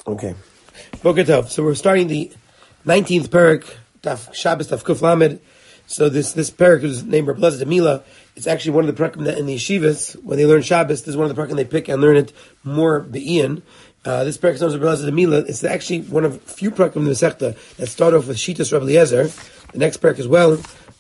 Okay. Boker Tov. So we're starting the 19th parak, Daf Shabbos, Daf Kuf Lamed. So this parak is named Reb Elazar Demila. It's actually one of the parakim that in the yeshivas, when they learn Shabbos, this is one of the parakim they pick and learn it more be'ian. This parak is known as Reb Elazar Demila. It's actually one of few parakim in the Masechta that start off with Shitas Reb Eliezer. The next parak as well.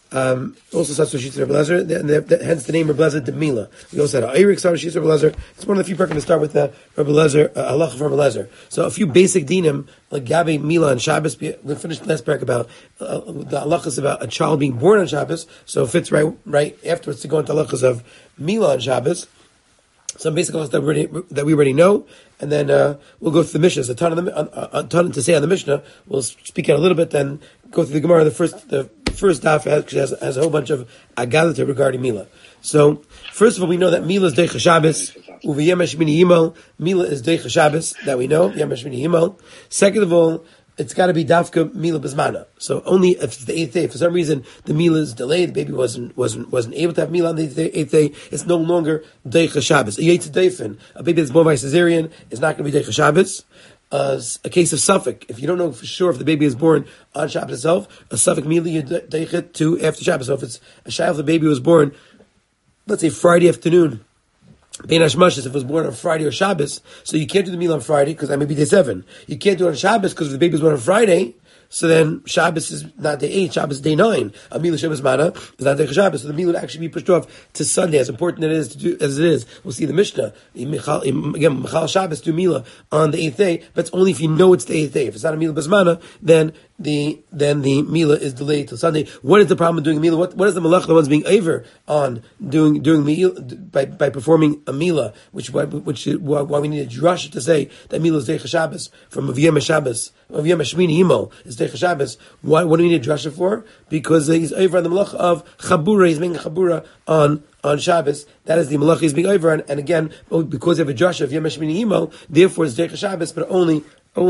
Also starts with Shitas Reb Eliezer, hence the name Reb Elazar Demila. We also had Eirik start with Shitas Reb Eliezer. It's one of the few parakim that start with Reb Eliezer, halacha for Reb Eliezer. So a few basic dinim, like Gabe, Mila, and Shabbos. We finished the last parak about the halachas about a child being born on Shabbos, so it fits right afterwards to go into halachas of Mila on Shabbos. Some basic halachas that we already know, and then we'll go through the Mishnah. A ton to say on the Mishnah. We'll speak out a little bit, then go through the Gemara. The first daf has a whole bunch of agadata regarding Mila. So, first of all, we know that Mila is Deicha Shabbos. Uviyem Shmini Yimel. Mila is Deicha Shabbos, that we know. Yem Shmini Yimel. Second of all, it's got to be Dafka Mila Bismana. So only if it's the 8th day, for some reason the Mila is delayed, the baby wasn't able to have Mila on the 8th day, it's no longer Deicha Shabbos. A Yetz Deifin, a baby that's born by cesarean, is not going to be Deicha Shabbos. A case of Suffolk, if you don't know for sure if the baby is born on Shabbos itself, a Suffolk Mila you Deichet to after Shabbos. So if it's a Shabbos, the baby was born, let's say Friday afternoon, Bein Hashmashis, if it was born on Friday or Shabbos, so you can't do the meal on Friday because that may be day 7. You can't do it on Shabbos because if the baby was born on Friday, so then Shabbos is not day 8, Shabbos is day 9. A Mila Shabbos Mana is not day Shabbos, so the meal would actually be pushed off to Sunday. As important it is to do as it is, we'll see the Mishnah. Again, Michal Shabbos do Mila on the 8th day, but it's only if you know it's the 8th day. If it's not a Mila Basmana, then the Mila is delayed till Sunday. What is the problem with doing Mila? What is the malach the ones being over on doing Mila by performing a Mila, which why we need a drush to say that Mila is Deicha Shabbos from Aviyam Shabbos, Aviyam Shmini Yimel is Deicha Shabbos. What do we need a drasha for? Because he's over on the malach of Chabura. He's making Chabura on Shabbos. That is the malach he's being over on. And again, because you have a drasha of Yom Shmini Yimel, therefore it's Deicha Shabbos, but only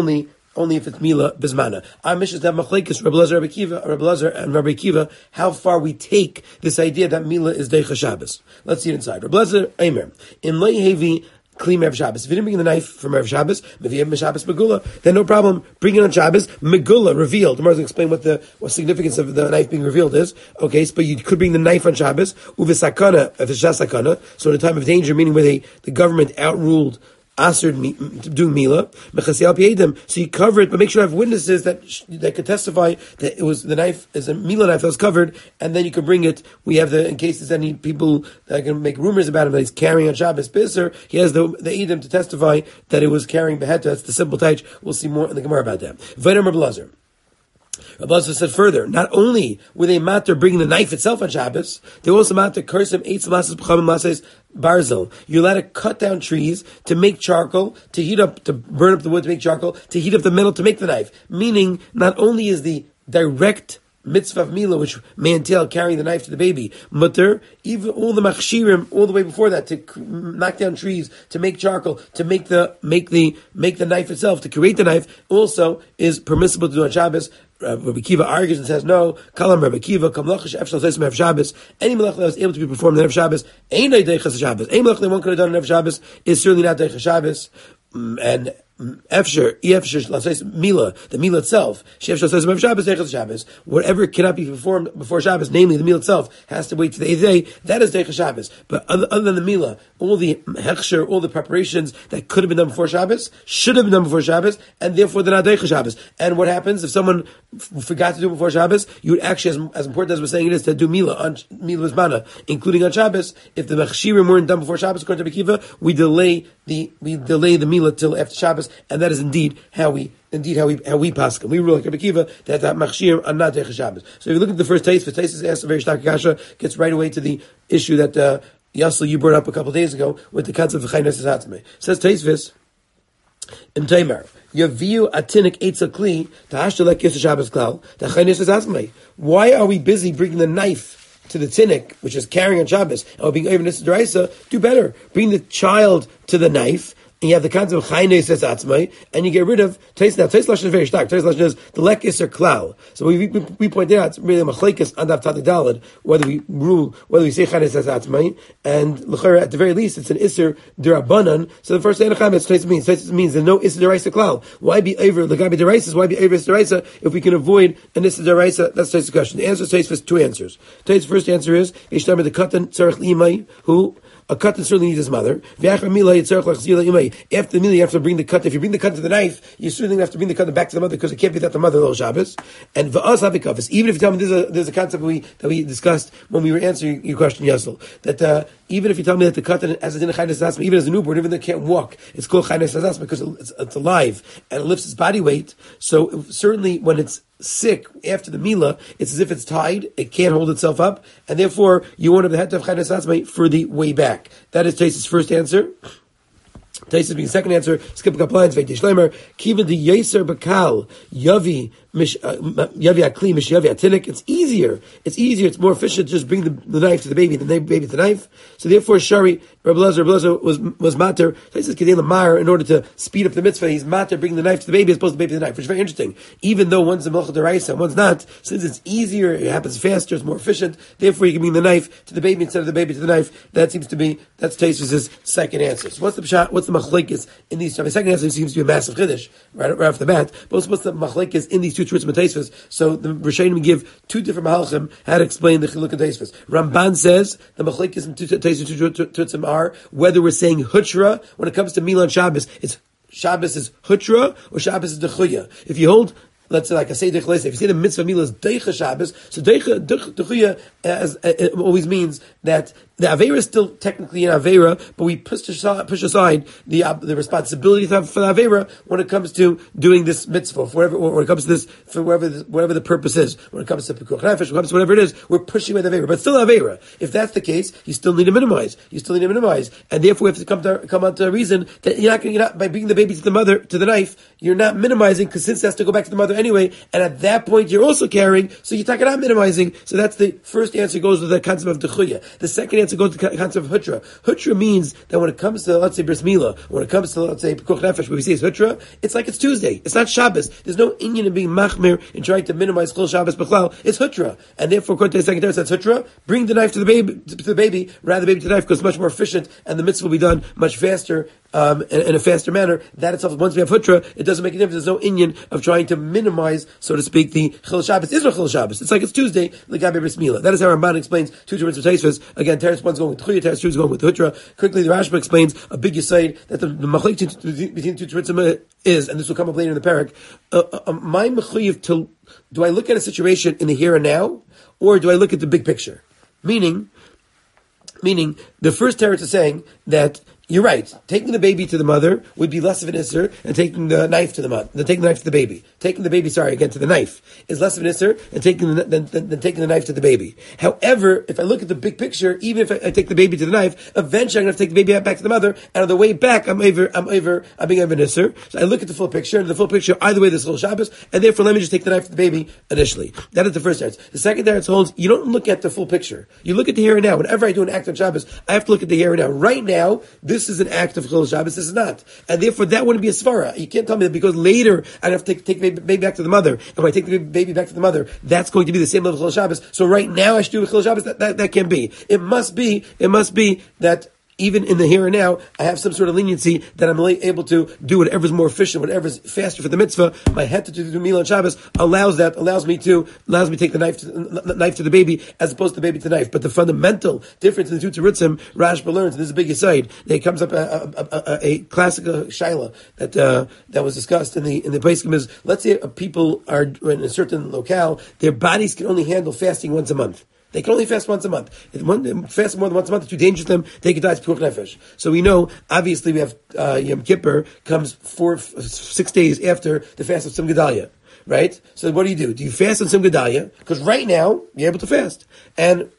if it's Mila Bismana. Our mission is to have Machlekes, Reb Elazar and Rabbi Akiva, how far we take this idea that Mila is Deicha Shabbos. Let's see it inside. Reb Elazar, Eimer. In Lei Hevi, Kli Me'ev Shabbos. If you didn't bring the knife from Me'ev Shabbos, Me'ev Shabbos Megula, then no problem. Bring it on Shabbos, Megula, revealed. The Gemara will explain what significance of the knife being revealed is. Okay, but you could bring the knife on Shabbos, Uvisakana, if it's Shasakana, so in a time of danger, meaning where the government outruled Asr doing Mila, so you cover it, but make sure you have witnesses that could testify that it was the knife is a Mila knife that was covered, and then you can bring it. We have in case there's any people that can make rumors about him that he's carrying on Shabbos Bisser, he has the Edom to testify that it was carrying Beheta. That's the simple taich. We'll see more in the Gemara about that. Vayner Reb Elazar. Reb Elazar said further, not only were they matter bringing the knife itself on Shabbos, they also matter kursim eitz masas b'chamim masas barzel. You're allowed to cut down trees to make charcoal, to burn up the wood to make charcoal, to heat up the metal to make the knife. Meaning, not only is the direct mitzvah of Mila, which may entail carrying the knife to the baby, mutter, even all the machshirim, all the way before that, to knock down trees, to make charcoal, to make the knife itself, to create the knife, also is permissible to do on Shabbos. Rabbi Kiva argues and says, no, kalam Rabbi Kiva, kam lachash efshal zeis me'ev Shabbos, any malach that was able to be performed on Erev Shabbos, ain't deichas Shabbos. Any malach that one could have done on Erev Shabbos is certainly not deichas Shabbos. And Mila, the Mila itself, whatever cannot be performed before Shabbos, namely the Mila itself, has to wait to the 8th day, that is Deicha Shabbos. But other than the Mila, all the hechsher, all the preparations that could have been done before Shabbos, should have been done before Shabbos, and therefore they're not Deicha Shabbos. And what happens if someone forgot to do it before Shabbos? You would actually, as important as we're saying it is, to do Mila on Mila Bismana, including on Shabbos. If the mechshirim weren't done before Shabbos, according to Bekiva, we delay the Mila till after Shabbos, and that is indeed how we paskin. We rule like Rabbi Kiva that machshir are not Deicha Shabbos. So if you look at the first taste, is asked a very stark kasha, gets right away to the issue that Yassel you brought up a couple of days ago with the concept of Chaynes Hatzmei. Says Taisvis in Taimar, Yaviu atinik eitzel kli tahashtalek yis Shabbos klal the Chaynes Hatzmei. Why are we busy bringing the knife to the tinnik, which is carrying on Shabbos, and we're being over this deraisa? Do better. Bring the child to the knife and you have the concept of Chayne says Atzmai, and you get rid of Tais. Now, Tais Lashon is very stark. Tais Lashon is the Lek Isser Klal. So we pointed out, it's really Machlekes on Daf Tati Daled, whether we say Chayne says Atzmai, and L'chara, at the very least, it's an Isser Dirabanan. So the first Enochem, it's Tais means. Tais means there's no Isser Deraisa Klal. Why be Aver, the Gabi Deraisa, why be Aver Isser Deraisa, if we can avoid an Isser Deraisa? That's Tais' question. The answer is Tais has two answers. Tais' first answer is, Yishtamar the Katan Tzarech L'imai, who a katan certainly needs his mother. After the meal, you have to bring the katan. If you bring the katan to the knife, you certainly have to bring the katan back to the mother because it can't be that the mother little Shabbos. And v'as havikafis. Even if you tell me there's a concept that we discussed when we were answering your question, Yasel, that even if you tell me that the katan has a din of chaynes asma, even as a newborn, even though it can't walk, it's called chaynes asma because it's alive and it lifts its body weight. So certainly when it's sick after the Mila, it's as if it's tied, it can't hold itself up, and therefore you want to have Chaynes Asma for the way back. That is Taisa's first answer. Taisa's being second answer, skip a couple lines, Veit Shleimer, Kiva the Yeser Bakal, Yavi Akli, Mish Yavi Atinik. It's easier, it's more efficient to just bring the knife to the baby, the baby to the knife. So therefore, Shari, Rabbi Lezer was mater, Taisa's Kedei Lamar, in order to speed up the mitzvah, he's mater bringing the knife to the baby as opposed to the baby to the knife, which is very interesting. Even though one's a Melcha Deraisa and one's not, since it's easier, it happens faster, it's more efficient, therefore you can bring the knife to the baby instead of the baby to the knife. That's Taisa's second answer. So what's the machlekes in these two? My second answer seems to be a massive chiddush right off the bat. But what's the machlekes in these two truths and Taisvas? So the Rishonim give two different mahalchim how to explain the chiluk and Taisvas. Ramban says the machlekes in Taisvas are whether we're saying hutra when it comes to Milan Shabbos. It's Shabbos is hutra or Shabbos is dechuya. If you hold, let's say, like I say, if you say the mitzvah milah is deicha Shabbos, so dechuya it always means that the Aveira is still technically an Aveira, but we push aside the responsibility for the Aveira when it comes to doing this mitzvah, when it comes to this, for whatever the purpose is. When it comes to Pekuach Nefesh, when it comes to whatever it is, we're pushing away the Aveira, but still Aveira. If that's the case, you still need to minimize. And therefore we have to come out to a reason that you're not by bringing the baby to the knife, you're not minimizing, because since it has to go back to the mother anyway, and at that point you're also carrying, so you're not minimizing. So that's the first answer, goes with the concept of dechuya. The second answer goes to the concept of hutra. Hutra means that when it comes to, let's say, bris milah, when it comes to, let's say, pekuach nefesh, what we say is hutra, it's like it's Tuesday. It's not Shabbos. There's no inyan in being machmir in trying to minimize chol Shabbos b'chlal. It's hutra. And therefore, according to the second answer, that's hutra. Bring the knife to the baby, rather the baby to the knife, because it's much more efficient, and the mitzvah will be done much faster, in a faster manner. That itself, once we have hutra, it doesn't make a difference. There's no inyan of trying to minimize, so to speak, the chil Shabbos. Is no chil Shabbos. It's like it's Tuesday, l'gabe bris milah. That is how Ramban explains two different Taisvas. Again, Teretz one's going with chuya, Teretz two is going with hutra. Quickly, the Rashba explains a big yisaid that the machlek between two Teretzim is, and this will come up later in the parak. My mechuyev to, do I look at a situation in the here and now, or do I look at the big picture? Meaning, the first Teretz is saying that you're right. Taking the baby to the mother would be less of an isser than taking the knife to the mother, than taking the knife to the baby. Taking the baby, to the knife is less of an isser than taking the knife to the baby. However, if I look at the big picture, even if I take the baby to the knife, eventually I'm going to take the baby back to the mother, and on the way back, I'm being over an isser. So I look at the full picture, and the full picture, either way, there's whole Shabbos, and therefore let me just take the knife to the baby initially. That is the first teretz. The second teretz holds, you don't look at the full picture. You look at the here and now. Whenever I do an act on Shabbos, I have to look at the here and now. Right now, this is an act of Chil Shabbos, this is not. And therefore that wouldn't be a svara. You can't tell me that because later I'd have to take the baby back to the mother, and when I take the baby back to the mother, that's going to be the same level of Chil Shabbos. So right now I should do Chil Shabbos, that can't be. It must be that even in the here and now, I have some sort of leniency that I'm able to do whatever's more efficient, whatever's faster for the mitzvah. My head to do Milah Shabbos allows me to take the knife to the baby as opposed to the baby to the knife. But the fundamental difference in the two terutzim, Rashba learns, and this is a big aside, that comes up a classic shaila that was discussed in the Paiskim is, let's say people are in a certain locale, their bodies can only handle fasting once a month. They can only fast once a month. If fast more than once a month, it's too dangerous to them. They could die to Pekuach Nefesh. So we know, obviously, we have Yom Kippur comes 6 days after the fast of Sim Gedalia, right? So what do? Do you fast on Sim Gedalia? Because right now you're able to fast, and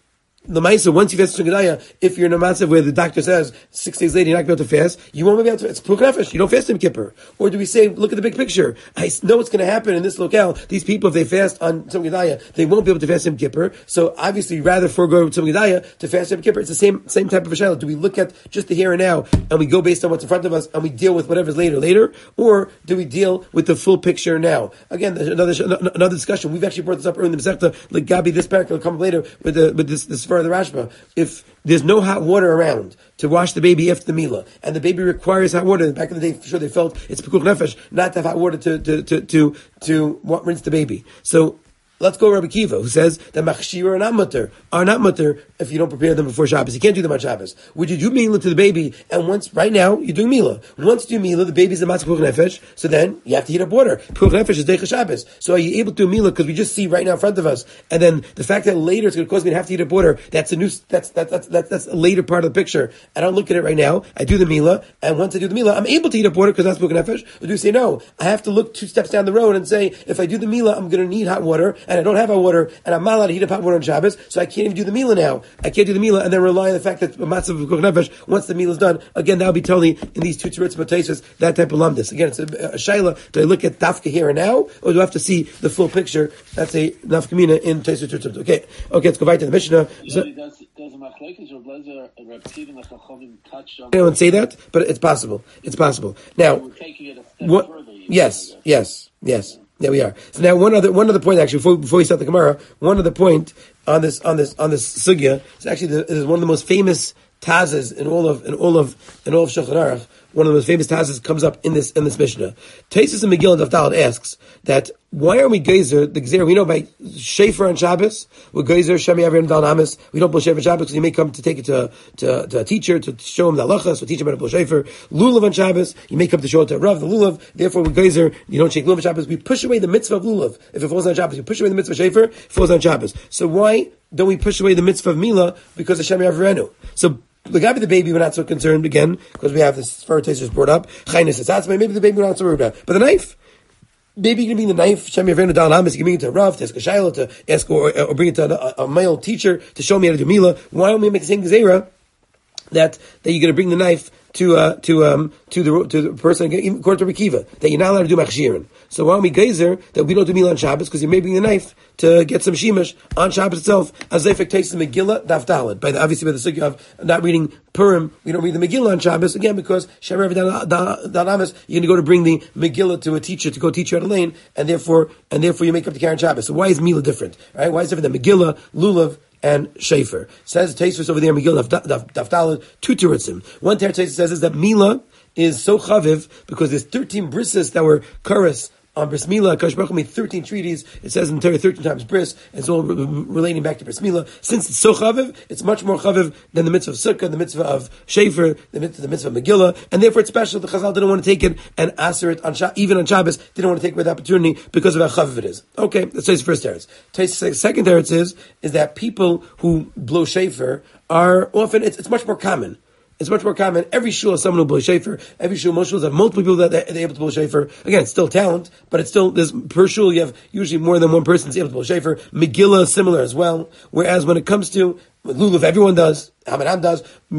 the Maisa, once you fast Tzum Gedaya, if you're in a matzav where the doctor says 6 days later you're not going to be able to fast, you won't be able to. It's Puk Nefesh. You don't fast Yom Kippur. Or do we say, look at the big picture? I know what's going to happen in this locale. These people, if they fast on Tzum Gedaya, they won't be able to fast Yom Kippur. So obviously, rather forego Tzum Gedaya to fast Yom Kippur. It's the same type of a shayla. Do we look at just the here and now and we go based on what's in front of us and we deal with whatever's later, or do we deal with the full picture now? Again, another discussion. We've actually brought this up earlier in the Masechta. Like Gabi, this parak will come later with this further Rashba. If there's no hot water around to wash the baby after the Mila, and the baby requires hot water, back in the day, for sure they felt it's Pekuch Nefesh not to have hot water to rinse the baby. So let's go Rabbi Kiva, who says that machshir are not mutter if you don't prepare them before Shabbos. You can't do them on Shabbos. Would you do Mila to the baby, and right now, you're doing Mila. Once you do Mila, the baby's a matzah Pekuch Nefesh, so then you have to heat up water. Pekuch Nefesh is Deicha Shabbos. So are you able to do Mila, because we just see right now in front of us, and then the fact that later it's going to cause me to have to heat up water, that's a later part of the picture. I don't look at it right now. I do the Mila, and once I do the Mila, I'm able to heat up water because that's Pekuch Nefesh. Or do you say no? I have to look 2 steps down the road and say, if I do the Mila, I'm going to need hot water, and I don't have hot water, and I'm not allowed to heat up hot water on Shabbos, so I can't even do the Mila now. I can't do the Mila, and then rely on the fact that matzah of Pekuch Nefesh, once the Mila is done, again, that'll be totally in these 2 teretz b'taisus, that type of lumdus. Again, it's a shayla. Do I look at dafka here and now, or do I have to see the full picture? That's a nafkamina in taisus teretz. Okay, let's go back to the Mishnah. Anyone say that? But it's possible. It's possible. Now, what? Yes. There we are. So now one other point actually before we start the Gemara, one other point on this sugya is actually is one of the most famous tazes in all of Shulchan Aruch. One of the most famous tazes comes up in this Mishnah. Taisus and Megillah Daf Daled asks that why are we geyser the gzeira? We know by Shefer on Shabbos, we're geyser Shemi Avrim Dal Namis. We don't blow Shefer on Shabbos because you may come to take it to a teacher to show him the halachas, so teach him how to blow Shefer. Lulav on Shabbos, you may come to show it to a Rav, the Lulav. Therefore, we're geyser. You don't shake Lulav on Shabbos. We push away the mitzvah of Lulav. If it falls on Shabbos, you push away the mitzvah of Shefer. It falls on Shabbos. So why don't we push away the mitzvah of Mila because of Shemi Avrenu? So the guy with the baby, we're not so concerned again because we have this fur taste brought up. Maybe the baby we're not so worried about, but the knife. Maybe you can bring the knife, Shemi Avenu Dal Hamis, you can bring it to a Rav, to ask a Shaila, to ask, or bring it to a male teacher to show me how to do Mila. Why don't we make the same Gezerah that you're going to bring the knife to the person, according to Rabbi Kiva, that you're not allowed to do machshirin. So why don't we geyser that we don't do Mila on Shabbos because you may bring the knife to get some shemesh on Shabbos itself, as if it takes the Megillah Daf Daled. Obviously by the sugya of not reading Purim, we don't read the Megillah on Shabbos again because Shemer Dal Amis, you're going to go to bring the Megillah to a teacher to go teach you how to lane, and therefore you make up the Karen Shabbos. So why is Mila different? Right? Why is it different than Megillah, Lulav, and Shefer? Says Taisus over there, Megillah Daf Daled, 2 teretzim. One teretz says is that Mila is so chaviv because there's 13 brises that were karas on Bris Mila. Kadosh Baruch Hu made 13 treaties. It says in the Torah 13 times bris, and it's all relating back to Bris Mila. Since it's so chaviv, it's much more chaviv than the mitzvah of Sukkah, the mitzvah of Shefer, the mitzvah of Megillah, and therefore it's special. The Chazal didn't want to take it and aser it even on Shabbos. Didn't want to take away the opportunity because of how chaviv it is. Okay, that's his first teretz. Second teretz is that people who blow Shefer are often it's much more common. It's much more common. Every shul has someone who blows shofar. Every shul, most shuls have multiple people that they're able to blow shofar. Again, it's still talent, but it's still, per shul, you have usually more than one person that's able to blow shofar. Megillah, similar as well. Whereas when it comes to Lulav, everyone does. Hamadam does.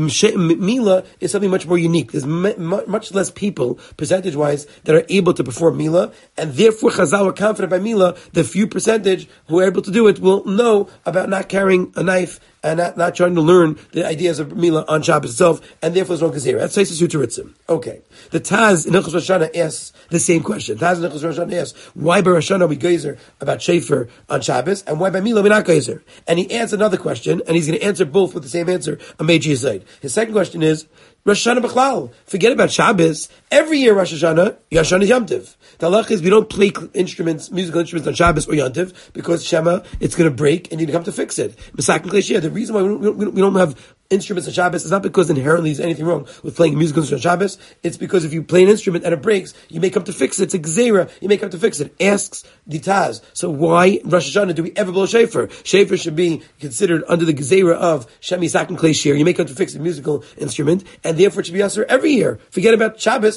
Mila is something much more unique. There's much less people, percentage-wise, that are able to perform Mila, and therefore Chazal are confident by Mila, the few percentage who are able to do it will know about not carrying a knife and not trying to learn the ideas of Mila on Shabbos itself, and therefore there's no Gezerah. That's Taisus Utiritzim. Okay. The Taz in Hilchos Rosh Hashanah asks the same question. Taz in Hilchos Rosh Hashanah asks, why by Rosh Hashanah we Gezer about Shefer on Shabbos, and why by Mila we not Gezer? And he adds another question, and he's going to answer both with the same answer, a Meiji side. His second question is, Rosh Hashanah B'chlal. Forget about Shabbos. Every year Rosh Hashanah, Yashan is Yom Tiv. The halach is we don't play musical instruments on Shabbos or Yom Tiv because Shema, it's going to break and you come to fix it. The reason why we don't have instruments on Shabbos is not because inherently there's anything wrong with playing musical instruments on Shabbos. It's because if you play an instrument and it breaks, you may come to fix it. It's a gzeira. You may come to fix it. Asks the Taz. So why Rosh Hashanah do we ever blow shofar? Shofar should be considered under the gzeira of Shem Yisak and Klei Shir. You may come to fix a musical instrument, and therefore it should be usher every year. Forget about Shabbos.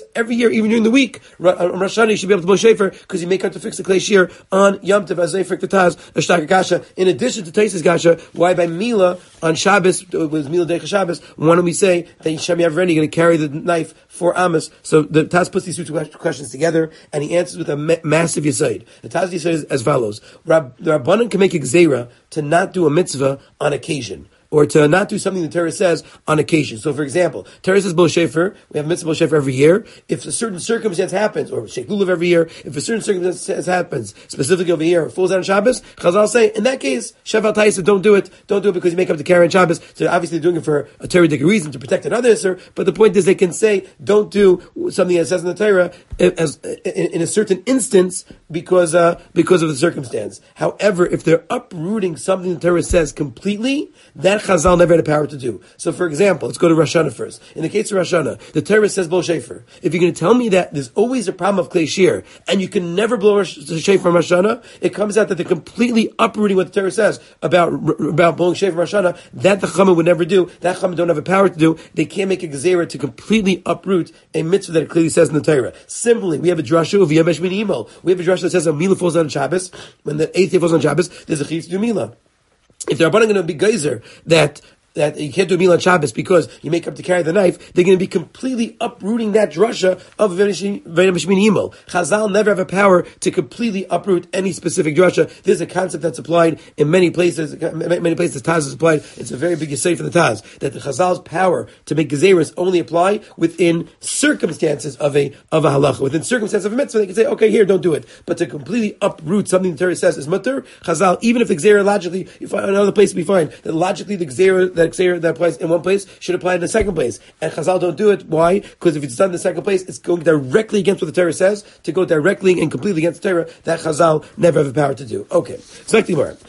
every year, even during the week, on Rosh Hashanah, you should be able to blow shofar because you make up to fix the klei shir on Yom Tov as Zayfrik the Taz, a Shtaka Gasha. In addition to Taisis Gasha, why by Mila on Shabbos, with Mila Deicha Shabbos, why don't we say that Yishem Yavreni going to carry the knife for Amos? So the Taz puts these two questions together, and he answers with a massive Yisaid. The Taz Yisaid is as follows. The Rabbanan can make a Gzeira to not do a mitzvah on occasion, or to not do something the Torah says on occasion. So, for example, Torah says B'lo Shefer, we have mitzvah B'lo Shefer every year. If a certain circumstance happens, or Sheikh Lulav every year, if a certain circumstance happens, specifically over here, falls out on Shabbos, Chazal say, in that case, Sheval Taisa, don't do it because you make up the Karen Shabbos. So obviously they're doing it for a Torah-dic reason, to protect another Isser, but the point is they can say, don't do something that says in the Torah as in a certain instance because of the circumstance. However, if they're uprooting something the Torah says completely, that Chazal never had the power to do. So, for example, let's go to Rosh Hashanah first. In the case of Rosh Hashanah, the Torah says blow shofar. If you're going to tell me that there's always a problem of klei shir, and you can never blow shofar on Rosh Hashanah, it comes out that they're completely uprooting what the Torah says about blowing shofar on Rosh Hashanah. That the Chachamim would never do. That Chachamim don't have the power to do. They can't make a gezerah to completely uproot a mitzvah that it clearly says in the Torah. Similarly, we have a drasha of Yom Shmini Imo. We have a drasha that says a Mila falls on Shabbos. When the 8th day falls on Shabbos, there's a chiyuv to do Mila. If they're going to be geyser that you can't do a meal on Shabbos because you make up to carry the knife, they're going to be completely uprooting that drasha of Vayam Shmini Imo. Chazal never have a power to completely uproot any specific drasha. This is a concept that's applied in many places. Many places Taz is applied. It's a very big yesod for the Taz, that the Chazal's power to make gezeras only apply within circumstances of a halacha. Within circumstances of a mitzvah, they can say, okay, here, don't do it. But to completely uproot something the Torah says is mutter, Chazal, even if the gezerah logically, you find another place we find that logically the gezerah that applies in one place should apply in the second place. And Chazal don't do it. Why? Because if it's done in the second place, it's going directly against what the Torah says. To go directly and completely against the Torah, that Chazal never have the power to do. Okay. So like the Gemara.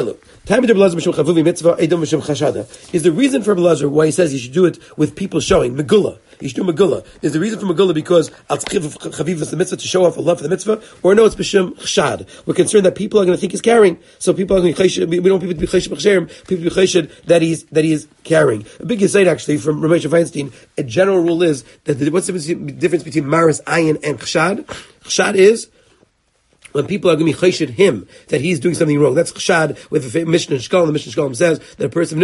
Is the reason for Belazar why he says you should do it with people showing Megillah? You should do Megillah. Is the reason for Megillah because Chaviv is the mitzvah to show off a love for the mitzvah? Or no, it's B'Shem Chshad. We're concerned that people are going to think he's carrying. So people are going to be, we don't want people to be Chesed B'Chsherim, people to be Chesed that he is carrying. A big insight actually from Ramesh Feinstein, a general rule is that what's the difference between Maris Ayin and Chshad? Chshad is when people are going to be chesed him that he's doing something wrong. That's chshad with the Mishnah Shkolm. The Mishnah Shkolm says that a person,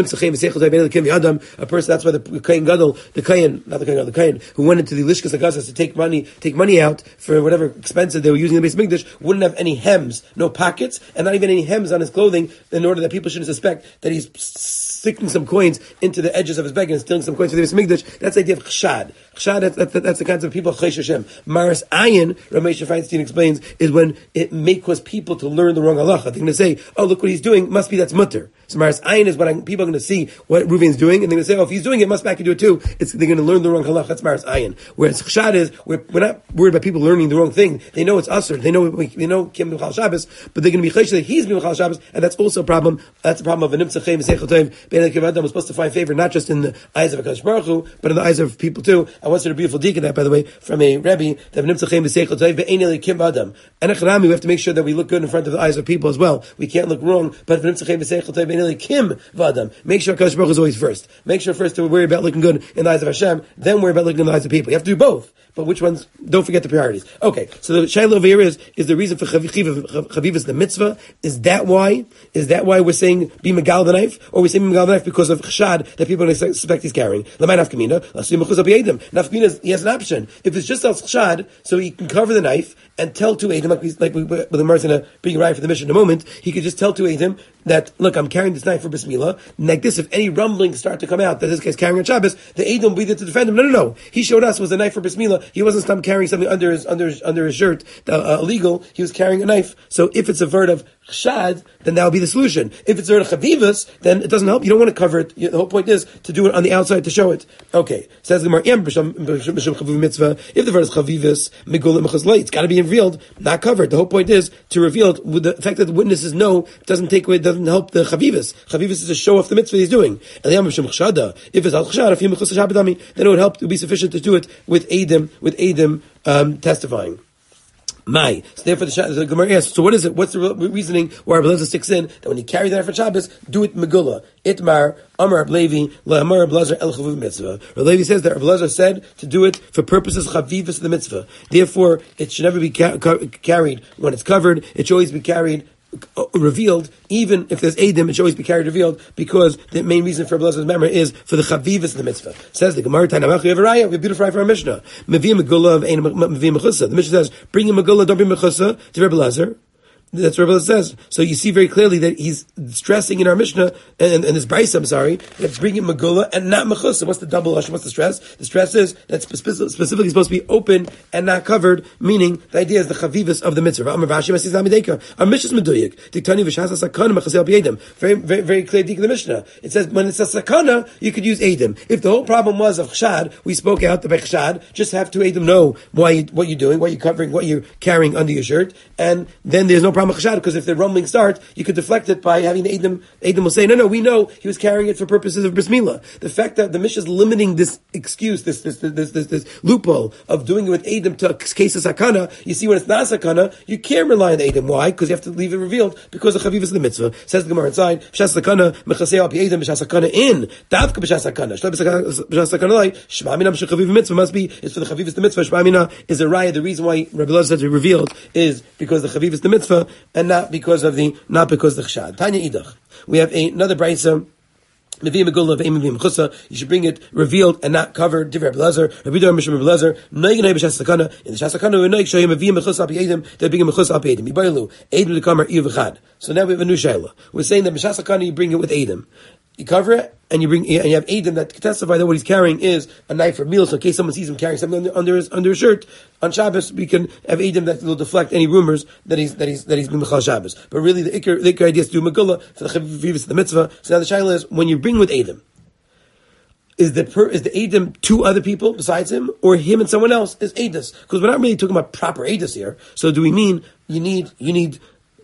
a person, that's why the Kohen Gadol, the Kohen who went into the Lishkas Agazas to take money out for whatever expenses they were using in the Beis Mikdash, wouldn't have any hems, no pockets, and not even any hems on his clothing, in order that people shouldn't suspect that he's sticking some coins into the edges of his bag and stealing some coins for the Beis Mikdash. That's the idea of chshad. Chshad, that's the concept of people chesh Hashem. Maris Ayin, Ramesh Feinstein explains, is when it may cause people to learn the wrong halacha. They're going to say, oh, look what he's doing, must be that's mutter. So Maris Ayin is when people are going to see what Reuven's doing, and they're going to say, oh, if he's doing it, must back can do it too. They're going to learn the wrong halacha. That's Maris Ayin. Whereas chshad is, we're not worried about people learning the wrong thing. They know it's usher. They know Kim B'chal Shabbos, but they're going to be chesh that he's B'chal Shabbos, and that's also a problem. That's a problem of a nimtzah chem seichel tov. Ben Adam was supposed to find favor not just in the eyes of HaKadosh Baruch Hu, but in the eyes of people too. I once heard a beautiful deacon that, by the way, from a Rebbe, that nimtzah chem seichel tov be'ein eli kim adam. And we have to make sure that we look good in front of the eyes of people as well. We can't look wrong, but nimtzah chem seichel tov be'ein eli kim v'adam. Make sure HaKadosh Baruch Hu is always first. Make sure first to worry about looking good in the eyes of Hashem, then worry about looking in the eyes of people. You have to do both. But which ones? Don't forget the priorities. Okay, so the shayla over here is the reason for chaviv is the mitzvah. Is that why we're saying be megal the knife, or we say be megal the knife because of chshad that people suspect he's carrying? Lamai nafkamina, nafkamina, he has an option. If it's just al chshad, so he can cover the knife and tell two Eidim, like with the Mer's going to bring right for the mission in a moment, he could just tell two Eidim that, look, I'm carrying this knife for Bismillah, and like this, if any rumblings start to come out that this guy's carrying on Shabbos, the Eidim will be there to defend him. No. He showed us it was a knife for Bismillah. He wasn't carrying something under his shirt, illegal. He was carrying a knife. So if it's a vert of chshad, then that will be the solution. If it's a vert of chavivas, then it doesn't help. You don't want to cover it. The whole point is to do it on the outside to show it. Okay. Says the Gemara, if the vert is chavivas, it's got to be revealed, not covered. The whole point is to reveal it with the fact that the witnesses know doesn't help the chavivas. Chavivas is to show off the mitzvah he's doing. If it's al chshad, then it would help to be sufficient to do it with Eidim testifying. My. So therefore the Gemara asks, so what is it? What's the reasoning where Rabbi Lezer sticks in that when you carry that for Shabbos, do it Megillah? Itmar, Amar Rabbi Levi, La'amar Rabbi Lezer El Chavuv Mitzvah. Rabbi Levi says that Rabbi Lezer said to do it for purposes Chavivus of the Mitzvah. Therefore, it should never be carried when it's covered. It should always be carried revealed, even if there's Eidim, it should always be carried revealed, because the main reason for Rabbi Lezer's memory is for the Chavivus of the mitzvah. Says the Gemara, Tanamach, we have a raya, we have a beautiful raya for our Mishnah. Meviyah Megillah of Ein Meviyah Mechusa. The Mishnah says, bring a Megillah, don't bring Mechusa to Rabbi Lezer. That's what Rabbi says. So you see very clearly that he's stressing in our Mishnah, and this Brisa, that's bringing Megillah and not Mechusa. What's the double lashon? What's the stress? The stress is that specifically supposed to be open and not covered, meaning the idea is the Chavivus of the mitzvah. Our Mishnah is Meduyik. Very, very, very clear in the Mishnah. It says when it's a sakana, you could use Eidim. If the whole problem was of Chshad, we spoke out the Chshad, just have to Eidim know what you're doing, what you're covering, what you're carrying under your shirt, and then there's no problem with Chshad, because if the rumbling starts, you could deflect it by having Eidim. Eidim will say, no, we know he was carrying it for purposes of bris milah. The fact that the Mishnah is limiting this excuse, this loophole of doing it with Eidim to case of sakana, you see when it's not sakana, you can't rely on Eidim. Why? Because you have to leave it revealed, because of Chavivus of the mitzvah. Says the Gemara inside, B'shas sakana, mechasei al pi Eidim, B'shas sakana in, davka B'shas sakana, B'shas sakana like, Shema mina B'shas Chaviv mitzvah must be, it's for the Chavivus the mitzvah. Shema mina is a raya. The reason why Rabbi Lezer says it revealed is because the Chavivus the mitzvah, and not because of the chshad. Tanya idach. We have another brayso. You should bring it revealed and not covered. Divrei Rabbi Lezer, Rabbi Dar Mishum Rabbi Lezer. Noigay b'shas sakana. In the shas sakana, we noig shoyim aviyim mechus al pi Eidim. They bring mechus al pi Eidim. Yibaylu Eidim lekamar iyu v'chad. So now we have a new shayla. We're saying that b'shas sakana you bring it with Eidim. You cover it, and you have Eidim that can testify that what he's carrying is a knife or meal. So in case someone sees him carrying something under his shirt on Shabbos, we can have Eidim that will deflect any rumors that he's been Mechal Shabbos. But really, the ikar idea is to do Megillah for the Chavivus of the mitzvah. So now the shayla is, when you bring with Eidim, is the Eidim two other people besides him, or him and someone else is Eidus? Because we're not really talking about proper Eidus here. So do we mean you need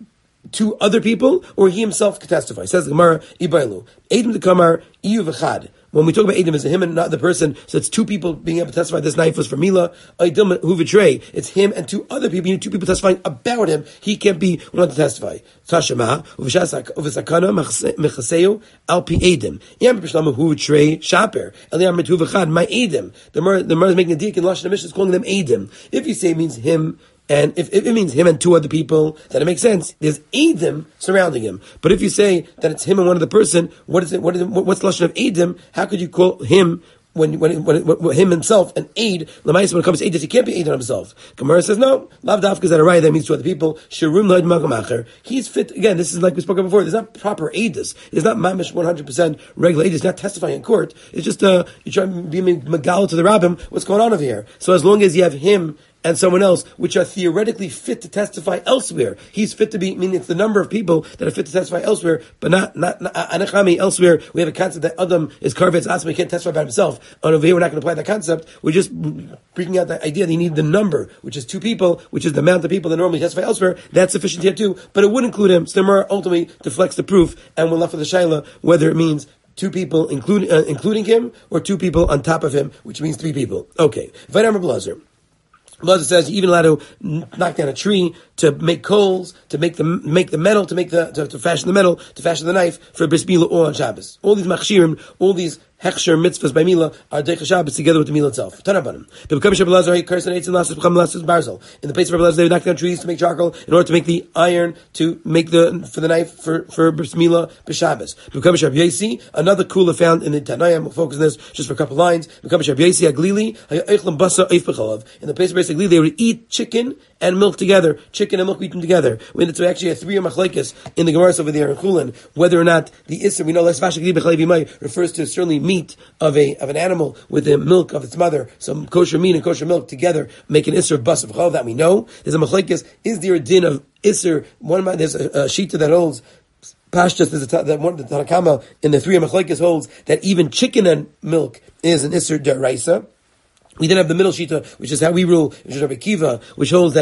two other people, or he himself could testify? Says the Gemara, Ibaylu, Eidim Dekamar, Iyu V'chad. When we talk about Eidim, it's him and not the person, so it's two people being able to testify this knife was for Mila. Eidim who betray, it's him and two other people. You need two people testifying about him. He can't be one to testify. Tashema, Uv'sakana, Mechaseu, Alpi Eidim. Yam B'shlama who betray, Shaper, Eliyam Metu V'chad, my Eidim. The Gemara is making a dik in Lashon HaMishnah, is calling them Eidim. If you say it means him, and if it means him and two other people, then it makes sense. There's Eidim surrounding him. But if you say that it's him and one other person, what's the lashon of Eidim? How could you call him when him himself an aid? L'mayis, when it comes to Eidus, he can't be aid on himself. Gemara says no. Lav dafka is that a raya that means two other people. Shirum lo'ed magamacher. He's fit again. This is like we spoke about before. There's not proper Eidus. It's not mamish 100% regular Eidus. Not testifying in court. It's just you try to be megal to the rabbim. What's going on over here? So as long as you have him and someone else, which are theoretically fit to testify elsewhere. He's fit to be, meaning it's the number of people that are fit to testify elsewhere, but not anachami elsewhere. We have a concept that Adam is karvetz asma, he can't testify about himself. And over here, we're not going to apply that concept. We're just bringing out the idea that you need the number, which is two people, which is the amount of people that normally testify elsewhere. That's sufficient here too, but it would include him. So the Gemara ultimately deflects the proof, and we're left with the shayla whether it means two people including him, or two people on top of him, which means three people. Okay. Vayram Rabbi Lezer. Moses says you're even allowed to knock down a tree to make coals, to make the metal, to fashion the metal, to fashion the knife for bris milah or on Shabbos. All these machshirim, all these hechsher mitzvahs by Mila are Deicha Shabbos together with the Mila itself. Tanabanim. The Bekam Shabbat Lazar, he cursed and ate and lost become Lassus Barzel. In the place of Rabbi Lazar, they would knock down trees to make charcoal in order to make the iron to make for the knife for Bris Mila b'Shabbos. Bekam Shabbat Yesi, another kula found in the Tanayim. We'll focus on this just for a couple lines. Bekam Shabbat Yesi Aglili, Hayachlam Basa Eif Bechalav. In the place of Aglili, they would eat chicken and milk together. Chicken and milk eaten together. When it's actually a 3 machlekes in the Gemaras over there in Chulin, whether or not the Isser, we know less refers to certainly meat of an animal with the milk of its mother, some kosher meat and kosher milk together make an Isser of Bas of Chalav, that we know. There's a machlekes, is there a din of Isser? There's a shita that holds Pashtas, there's the Tanakama in the 3 machlekes holds that even chicken and milk is an Isser deraisa. We then have the middle shita, which is how we rule, which is Rabbi Kiva, which holds that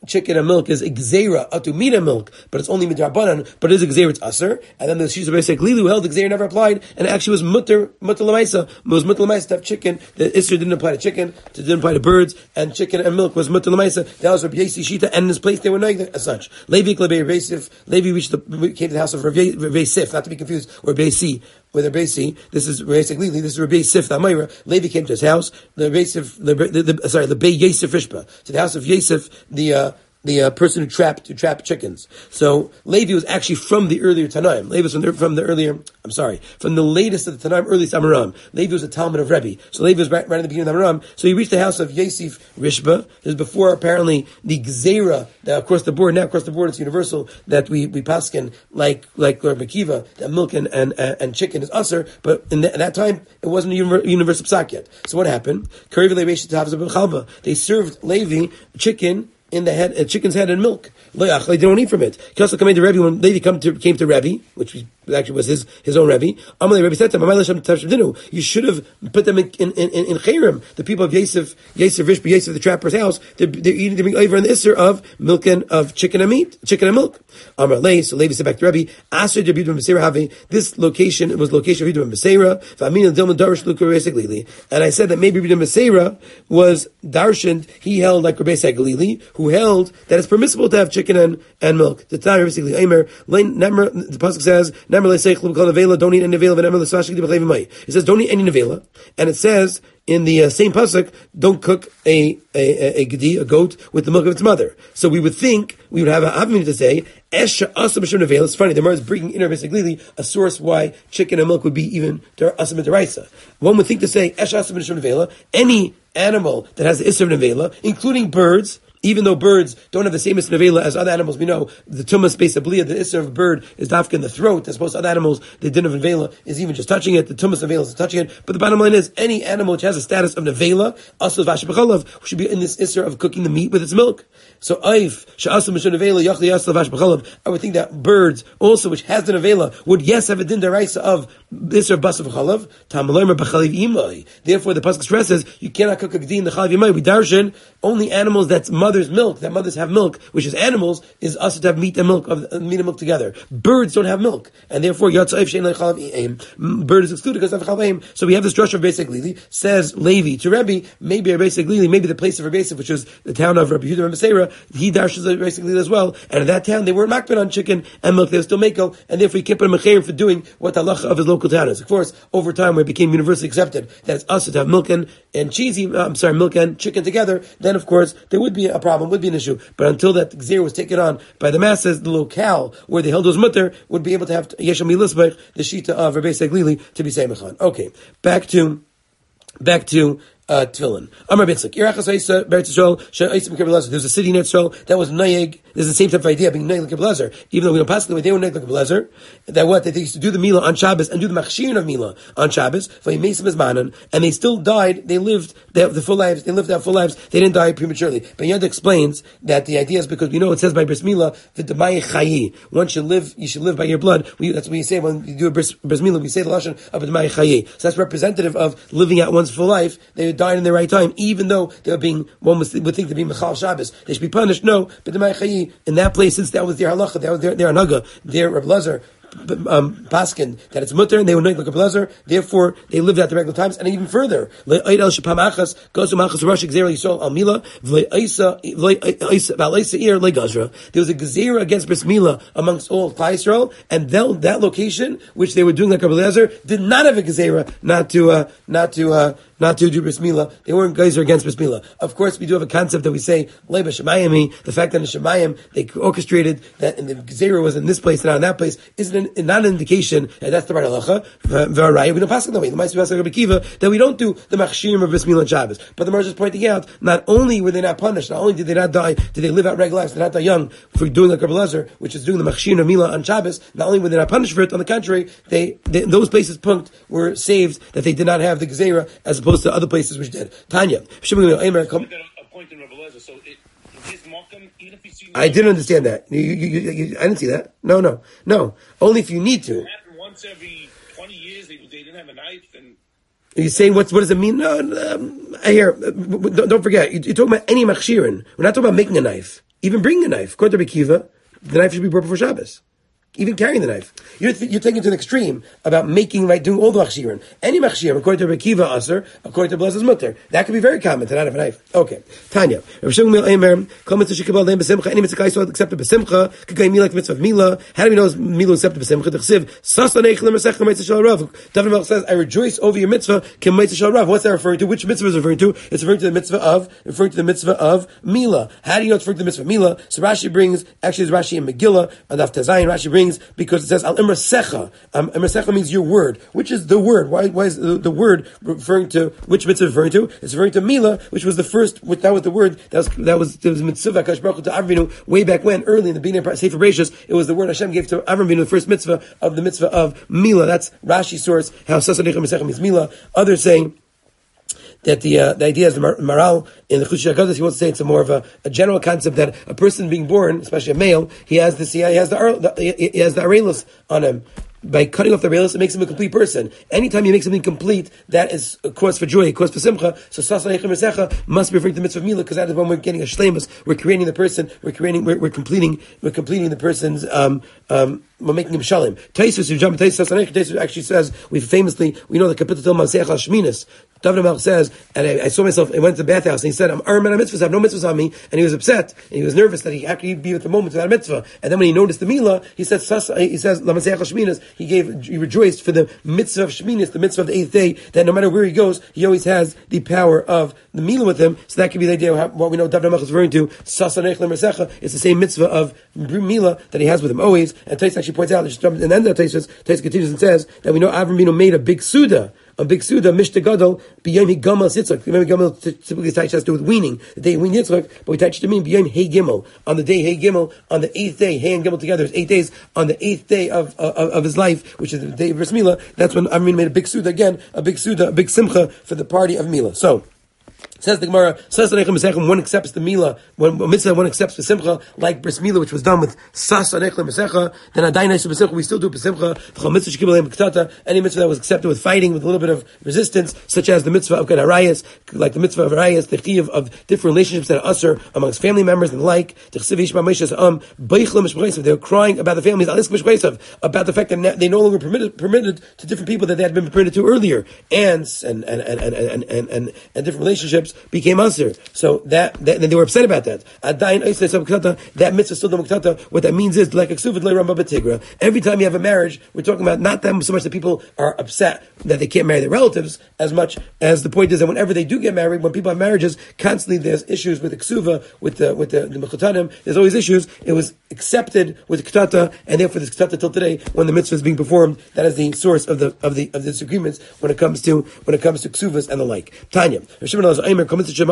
chicken and milk is Gzeira atumina milk, but it's only midrabanan, but it is Gzeira, it's aser. And then the Shisa Beisek Lili who held the Gzeira never applied, and it actually was mutter lamaisa. It was mutter lamaisa to have chicken. The Isser didn't apply to chicken, it didn't apply to birds, and chicken and milk was mutter lamaisa. That was Rabbi Yasi Shita, and in this place they were knowing as such. Levi came to the house of Rabbi Sif, not to be confused, or Rabbi C. With Rabbi C, this is basically this is Rabbi Sif the Amayra. Levi came to his house. The Bei Yosef Rishba, to the house of Yosef, the person who trapped chickens. So Levi was actually from the earlier Tanaim. Levi was from the latest of the Tanaim, earliest Amaram. Levi was a Talmud of Rebbe. So Levi was right at the beginning of Amaram. So he reached the house of Yosef Rishba. This is before apparently the Gzeira that across the board. Now across the board it's universal that we paskin like Lord Mekiva that milk and chicken is usher. But in that time it wasn't a universal psak yet. So what happened? They served Levi chicken in the head, chicken's head and milk. They don't eat from it. Also came to Rebbe when Levi came to Rebbe, which actually was his own Rebbe. Rebbe said to him, you should have put them in Chayrim. The people of Yosef Rishba, the trapper's house, they're eating over in the Isser of milk and of chicken and milk. So Levi said back to Rebbe, this location was location of Yidum Beseira, and I said that maybe Yidum Beseira was darshaned, he held like Rabbi Galili, who held that it's permissible to have chicken and milk. The pasuk says, don't eat any nevela. It says, don't eat any nevela, and it says in the same pasuk, don't cook a goat with the milk of its mother. So we would think we would have a avim to say, Esha asa b'shem nevela. It's funny, the Gemara is bringing in basically a source why chicken and milk would be even asa b'deraisa. One would think to say Esha asa b'shem nevela, any animal that has the isser of nevela, including birds. Even though birds don't have the same nevela as other animals, we know the tumas space of bliya, the isser of a bird is dafka in the throat, as opposed to other animals, the din of nevela is even just touching it, the tumas nevela is touching it. But the bottom line is, any animal which has a status of nevela, asal vash b'chalav, should be in this isser of cooking the meat with its milk. So Aif, Sha'asam Mishon Nevela, Yachli Yasla Vash B'chalav, I would think that birds, also which has the Nevela, would yes have a din deraisa of this or Bas of Chalav, Tamalomer B'chaliv Imai. Therefore the Pasuk stresses, you cannot cook a gdi in the Chalav Imai. We darshan, only animals that's mother's milk, that mothers have milk, which is animals, is us to have meat and milk together. Birds don't have milk. And therefore, Yatzaif Shein Chalav Im, bird is excluded because of Chalav Im. So we have this drush of Beis Glili, says Levi to Rebbe, maybe Beis Glili, maybe the place of Rebbe, which is the town of Rabbi Yehuda and Beseira, he darshes basically as well, and in that town they weren't makbid on chicken and milk; they were still mako, and therefore he can't put a mecharim for doing what the halacha of his local town is. Of course, over time, where it became universally accepted that it's us to have milk and milk and chicken together, then of course there would be a problem, would be an issue. But until that gzir was taken on by the masses, the locale where they held those mutter would be able to have yesham milisbech, the shita of Rabbi Seglili, to be seimechan. Okay, back to Tefillin. Amar Bitzlik. There's a city in Israel that was Nayeg. There's the same type of idea being Nayeg like a Blazer. Even though we don't pass the way they were Nayeg like a Blazer, that they used to do the Mila on Shabbos and do the Machshirin of Mila on Shabbos. And they still died. They lived their full lives. They lived their full lives. They didn't die prematurely. But Yad explains that the idea is because we know it says by Bris Mila that the Ma'ye Chayi. Once you should live by your blood. That's what you say when you do a Bris Mila. We say the lashon of the Ma'ye Chayi. So that's representative of living out one's full life. They died in the right time, even though they're being, one would think to be Mechal Shabbos. They should be punished. No, but the Ma'achayi, in that place, since that was their halacha, that was their anaga, their Reb Lazar, paskin, that it's mutter, and they were not like a blazer, therefore they lived at the regular times, and even further, there was a gezerah against bris milah amongst all Klal Yisrael, and that location which they were doing like a blazer did not have a gezerah not to do bris milah. They weren't geyser against bris milah. Of course, we do have a concept that we say leiba shemayim. The fact that in Shemayim they orchestrated that, and the gezerah was in this place and not in that place, isn't not an indication that that's the right halacha. We don't pass it that way. The Ma'aseh Pasuk Rabbi Kiva that we don't do the machshirim of bris milah on Shabbos. But the Marsh is pointing out, not only were they not punished, not only did they not die, did they live out regular lives, did they not die young for doing like Rabbi Lezer, which is doing the machshirim of milah on Shabbos. Not only were they not punished for it, on the contrary, they those places punked were saved that they did not have the gezerah as opposed to other places which did. Tanya. I didn't understand that. I didn't see that. No. Only if you need to. Once every 20 years, they didn't have a knife. And are you saying what does it mean? No, I hear. Don't forget, you're talking about any machshirin. We're not talking about making a knife. even bringing a knife. According to Rabbi Kiva, the knife should be brought before Shabbos. Even carrying the knife. You're taking it to an extreme about doing all the machshirin. Any machshirin, according to Rabbi Kiva, aser, according to Blaz's mutter. That could be very common to not have a knife. Okay. Tanya. Rabbi Shimon Eimer, kol mitzvah shekabal leim b'simcha, any mitzvah kaisel accepted b'simcha, k'gay mila mitzvah of mila. How do we know mila accepted b'simcha? T'chsiv, sasa neich l'mersech l'mitzvah shel rav. David Melch says, I rejoice over your mitzvah, kim mitzvah shel rav. What's that referring to? Which mitzvah is it referring to? It's referring to the mitzvah of mila. How do you know it's referring to the mitzvah of mila? So Rashi brings, actually it's Rashi in Megillah, on Daf Tazayin, Rashi brings, because it says, Al Imrasecha. Imrasecha means your word. Which is the word? Why is the word referring to, which mitzvah referring to? It's referring to Mila, which was the first, that was the word, that was mitzvah, Kadosh Baruch Hu to Avraham Avinu, way back when, early in the beginning of Sefer Bereshis, it was the word Hashem gave to Avraham Avinu, the first mitzvah of the mitzvah of Mila. That's Rashi's source, how Sasanech Imrasecha means Mila. Others saying, that the idea is the Maral in the Chushei HaKadosh, he wants to say it's more of a general concept that a person being born, especially a male, he has the areolus on him. By cutting off the areolus, it makes him a complete person. Anytime you make something complete, that is a cause for joy, a cause for simcha. So Sasa Neichem Resecha must be referring to the mitzvah of Mila, because that is when we're getting a shleimus. We're creating the person. We're completing the person's. We're making him shalim. Taisus, you jump to Taisus actually says, we know the Kapitel Masech Hashminis. David Melch says, and I saw myself, I went to the bathhouse, and he said, I'm arm and a mitzvah, I have no mitzvahs on me, and he was upset, and he was nervous that he actually be at the moment without a mitzvah. And then when he noticed the Mila, he says, Lamasech Hashminis, he rejoiced for the mitzvah of Shminis, the mitzvah of the 8th day, that no matter where he goes, he always has the power of the Mila with him. So that could be the idea of what we know David Melch is referring to, Sasanech Lemersecha. It's the same mitzvah of Mila that he has with him always. And Tais actually points out, and then Tais continues and says that we know Avraham Avinu made a big Suda, Mishta Gadol, B'yom He Gamal Yitzchak. Remember, Gamal typically has to do with weaning. The day we wean Yitzchak, but we touch to mean B'yom Hey Gimel. On the day Hey Gimel, on the 8th day, Hey and Gimel together, it's 8 days. On the 8th day of his life, which is the day of Bris Mila, that's when Amrin made a big Suda again, a big Simcha for the party of Mila. So, says the Gemara, one accepts the Mila, when one accepts the Simcha, like Bris Mila, which was done with Sas Anechla Mesecha, then Adayin Eisu B'Simcha, we still do B'Simcha, any mitzvah that was accepted with fighting, with a little bit of resistance, such as the mitzvah of Arayas, like the mitzvah of Arayas, the chiyuv of different relationships that are usher amongst family members and the like, they were crying about the families, about the fact that they no longer permitted to different people that they had been permitted to earlier, aunts and different relationships became usher. So that they were upset about that. That mitzvah still the what that means is like every time you have a marriage, we're talking about not that so much that people are upset that they can't marry their relatives, as much as the point is that whenever they do get married, when people have marriages, constantly there's issues with the ksuva, with the mechutanim. There's always issues. It was accepted with ktata, and therefore this ktata till today, when the mitzvah is being performed, that is the source of the disagreements when it comes to ksuvas and the like. Tanya. Any mitzvah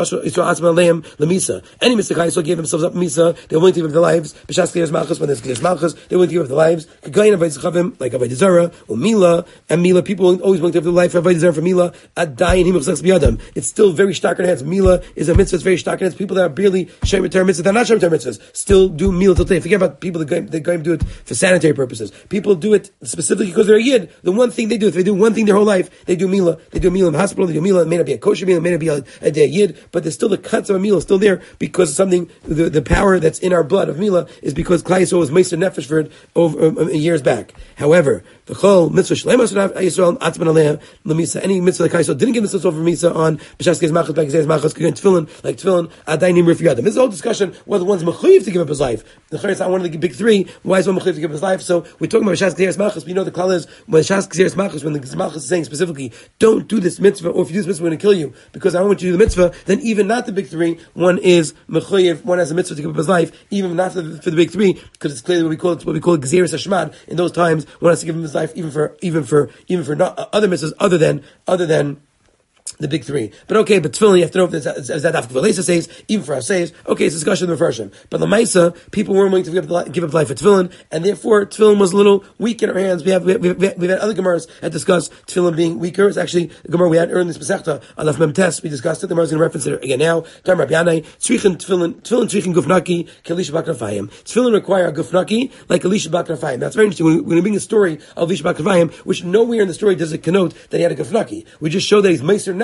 Chayil gave themselves up misa, they're willing to give up their lives. B'shas Kliyas Malchus, when there's Kliyas Malchus, they're willing to give up their lives. K'gayin Avodah Zachavim, like Avodah Zarah, or Mila, and Mila, people always willing to give their life for Avodah Zarah for Mila. Adayin Himachzaks B'Yadam. It's still very stark in hands. Mila is a mitzvah, it's very stark in hands. People that are barely Shem Ter mitzvahs, they're not Shem Ter mitzvahs, still do Mila till today. Forget about people that go and do it for sanitary purposes. People do it specifically because they're a Yid. The one thing they do, if they do one thing their whole life, they do Mila. They do Mila in the hospital, they do Mila. It may not be a kosher Mila, it may not be a Yid, but there's still the concept of Mila still there, because of something, the power that's in our blood of Mila is because Klal Yisrael was Meister Nefesh for it over years back. However, the whole mitzvah Shlema Yisrael Atzman Aleha Lemisa, any mitzvah like Klal Yisrael didn't give mitzvahs over Misa on B'shas Kliyas Malchus, by Gezeiras Malchus, Tefillin, like Tefillin, Adainim Rif Yadim. This is a whole discussion whether one's mechuyev to give up his life. The Chayr is not one of the big three. Why is one mechuyev to give up his life? So we're talking about B'shas Gezeiras Malchus. We know the Klal is when B'shas Gezeiras Malchus, when the Malchus is saying specifically, don't do this mitzvah, or if you do this mitzvah, we're going to kill you because I don't want you to do the mitzvah. Then even not the big three, one is mechuyev, one has a mitzvah to give up his life, even not for the big three, because it's clearly what we call Gezeiras Hashmad. In those times, one has to give him his life even for not other mitzvahs other than the big three. But okay, but tefillin, you have to know if that Daf Kvalesa says, even for us says, okay, it's a discussion of the Mepharshim. But the Maisa, people weren't willing to give up life for tefillin, and therefore tefillin was a little weak in our hands. We've had other Gemaras that discuss tefillin being weaker. It's actually the Gemara we had earlier in this Masechta on Daf Mem Tes. We discussed it. The Gemara is going to reference it again now. Tam Rabbi Yanai, tefillin gufnaki, kelisha baknafayim. Tefillin require a gufnaki like Elisha baknafayim. That's very interesting. We're going to bring a story of Elisha baknafayim, which nowhere in the story does it connote that he had a gufnaki. We just show that he's Meister Nefesh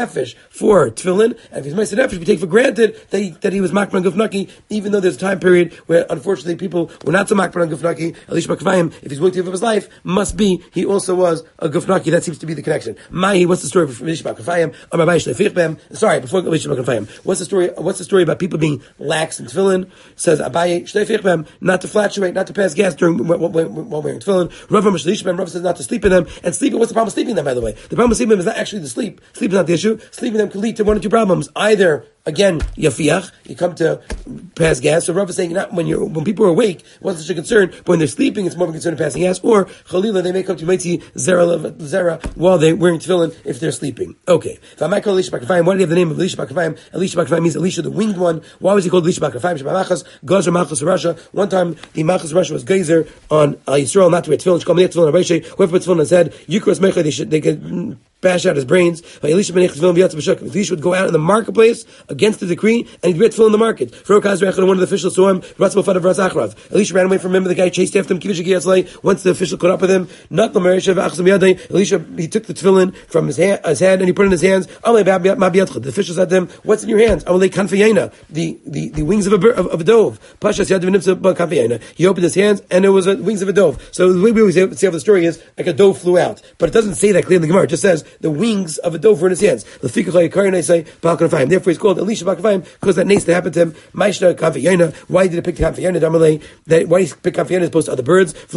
nefesh for tefillin, and if he's meiser nefesh, we take for granted that he was makbar on gufnaki, even though there's a time period where unfortunately people were not so makbar on gufnaki. Elish Bakavayim, if he's willing to give up his life, must be he also was a gufnaki. That seems to be the connection. Mahi, what's the story for Elish Bakavayim? Sorry, before Elish Bakavayim, what's the story? What's the story about people being lax in tefillin? It says Abaye shtei fichbem, not to fluctuate, not to pass gas during while wearing tefillin. Rav says not to sleep in them, and sleeping. What's the problem with sleeping in them? By the way, the problem with sleeping in them is not actually the sleep. Sleep is not the issue. Sleeping in them can lead to one or two problems. Either again, yafiach, you come to pass gas. So Rav is saying not when people are awake, it wasn't such a concern, but when they're sleeping, it's more of a concern of passing gas. Or chalila, they may come to mitzi zera while they're wearing tefillin if they're sleeping. Okay. If I might call Elisha Bakavayim, why do you have the name of Elisha Bakavayim? Elisha Bakavayim means Elisha, the winged one. Why was he called Elisha Bakavayim? Shabamachas, Gazer Machas Russia. One time, the Machas Russia was Gazer on Yisrael not to wear tefillin. Whoever puts tefillin on his head, Yukras Mecha, they could bash out his brains. Elisha would go out in the marketplace against the decree, and he'd wear tefillin in the market. One of the officials saw him. Elisha ran away from him. The guy chased after him. Once the official caught up with him, Elisha, he took the tefillin from his head and he put it in his hands. The official said to him, "What's in your hands?" The wings of a dove. He opened his hands, and it was wings of a dove. So the way we always say how the story is, like a dove flew out, but it doesn't say that clearly in the Gemara. It just says the wings of a dove were in his hands. Therefore he's called Elisha Bakavayim, because that nace that happened to him. Why did it pick Kanfiyana? Why did he pick Kanfiyana as opposed to other birds? Because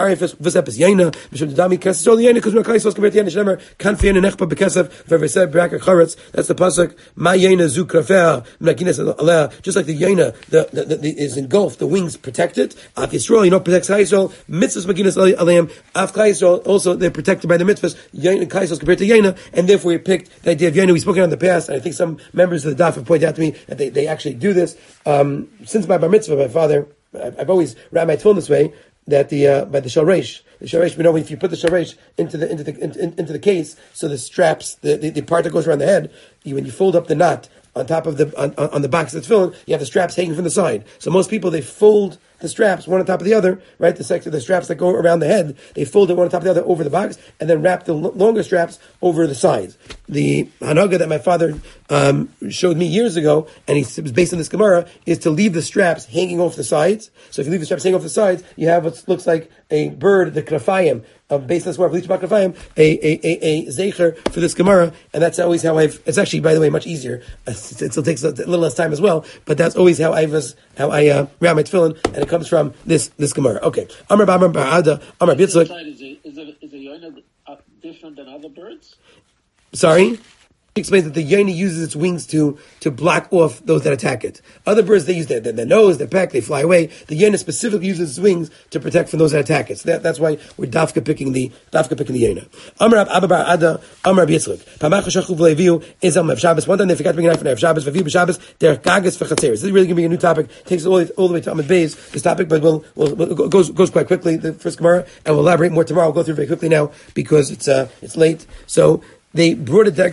that's the pasuk. Just like the yena, is engulfed, the wings protect it. Af Yisrael, protects Yisrael. Mitzvahs maginas alayim. Af Yisrael, also they're protected by the mitzvahs. Yena compared to Yena, and therefore we picked the idea of Yena. We've spoken on in the past, and I think some members of the DAF have pointed out to me that they actually do this. Since my bar mitzvah, my father, I've always ran my tefillin this way, that by the shalreish, we know if you put the shalreish into the case, so the straps, the part that goes around the head, when you fold up the knot on top of on the box that's filled, you have the straps hanging from the side. So most people, they fold the straps one on top of the other, right? The straps that go around the head, they fold it one on top of the other over the box, and then wrap the longer straps over the sides. The hanaga that my father showed me years ago, and it was based on this Gemara, is to leave the straps hanging off the sides. So if you leave the straps hanging off the sides, you have what looks like a bird, the knafayim, based on this Gemara, a zecher for this Gemara, and that's always how it's actually, by the way, much easier. It still takes a little less time as well, but that's always how I ran my tefillin, and it comes from this Gemara. Okay. Amar Ba'ada, Amar Bitzlik. Is a yona different than other birds? Sorry? He explains that the yoni uses its wings to block off those that attack it. Other birds, they use their nose, their peck, they fly away. The yoni specifically uses its wings to protect from those that attack it. So that's why we're dafka picking the yoni. Amar Abba Bar Ada, Amar Bitzlik. Pamach Shachu V'Leviu is on Shabbos. One time they forgot to bring a knife on Erev Shabbos. V'Viu B'Shabbos, they're gagas for chatzeres. This is really going to be a new topic. It takes all the way to Amid Beis, this topic, but we'll goes quite quickly, the first Gemara, and we'll elaborate more tomorrow. We'll go through very quickly now because it's late. So they brought it to